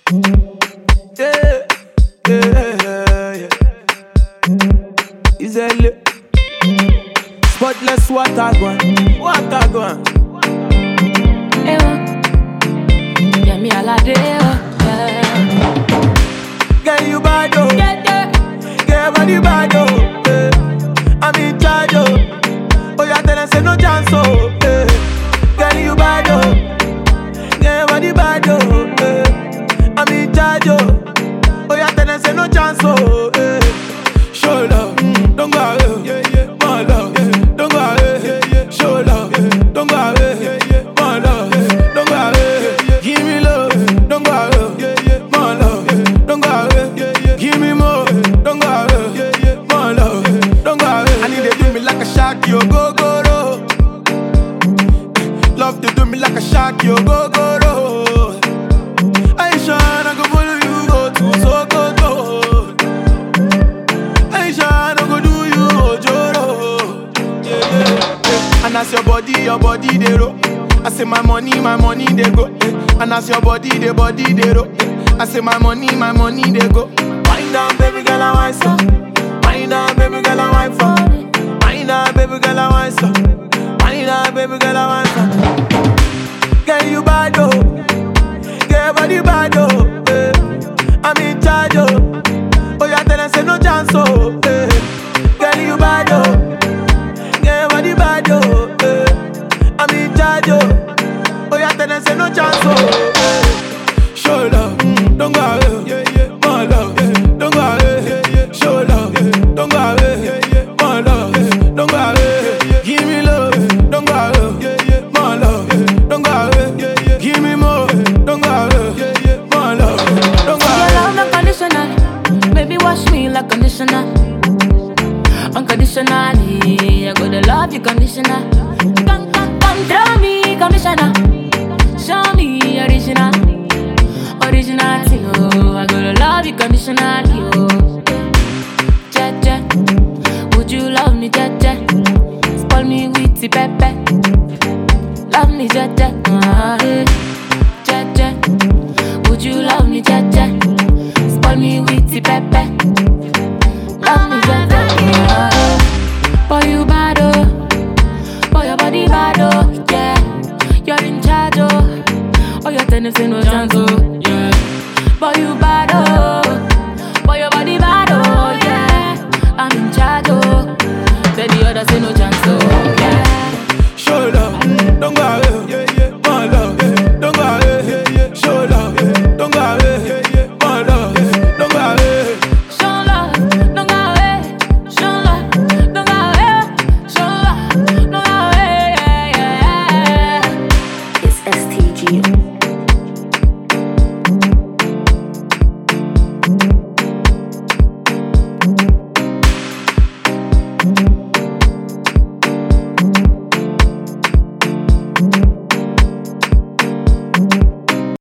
Yeah, yeah, yeah. Is it spotless water gone? Water gone. Ewa, yeah me alade. Yeah. Girl, you bad oh. Yeah. Girl, body bad oh. Yeah. I'm in charge oh. Oh, yeah, tell them say no chance oh. Yeah. Girl, you bad oh. Girl, body bad oh. Yeah. I'm in charge oh. Oh, yeah, tell them say no chance oh. Yeah. Show love, don't go away. My love, don't go away. Show love, don't go away. My love, don't go away. Give me love, don't go away. My love, don't go away. Give me more, don't go away. My love, don't go away. I need to do me like a shark, yo go go ro. Love to do me like a shark, yo go go ro. I ain't sure I go follow you go to Sokoto. And as your body they roll. I say my money they go. And as your body they roll. I say my money they go. Wind down, baby girl, I want some. Wind down, baby girl, I want some. Wind down, baby girl, I want some. Wind down, baby girl, I want some. Girl, you bad oh. Girl, body bad oh. I'm in charge oh. Oh, yeah, tell them say no chance oh. Girl, you bad oh. Body bad oh, I'm in charge oh. Oh, yeah, tell them say no chance oh. Show love, don't go away. My love, don't go away. Show love, don't go away. My love, don't go away. Give me love, don't go away. My love, don't go away. Give me more, don't go away. My love, don't go away. Your love unconditional, baby wash me like conditioner. Unconditionally, I gotta love you conditional. Come, throw me commissioner. Show me original, originality. Oh, I gotta love you conditionally. Oh, je, would you love me, je? Spoil me with the pepper. Love me, je, je, would you love me, je? Spoil me with the pepper. Love me, je. Boy, you bad oh. Boy, your body bad oh. Yeah, you're in charge oh. Oh, your tennis in no chance oh. Yeah, boy, you bad oh. Boy, your body bad oh. Yeah, I'm in charge oh. Tell the others say no chance.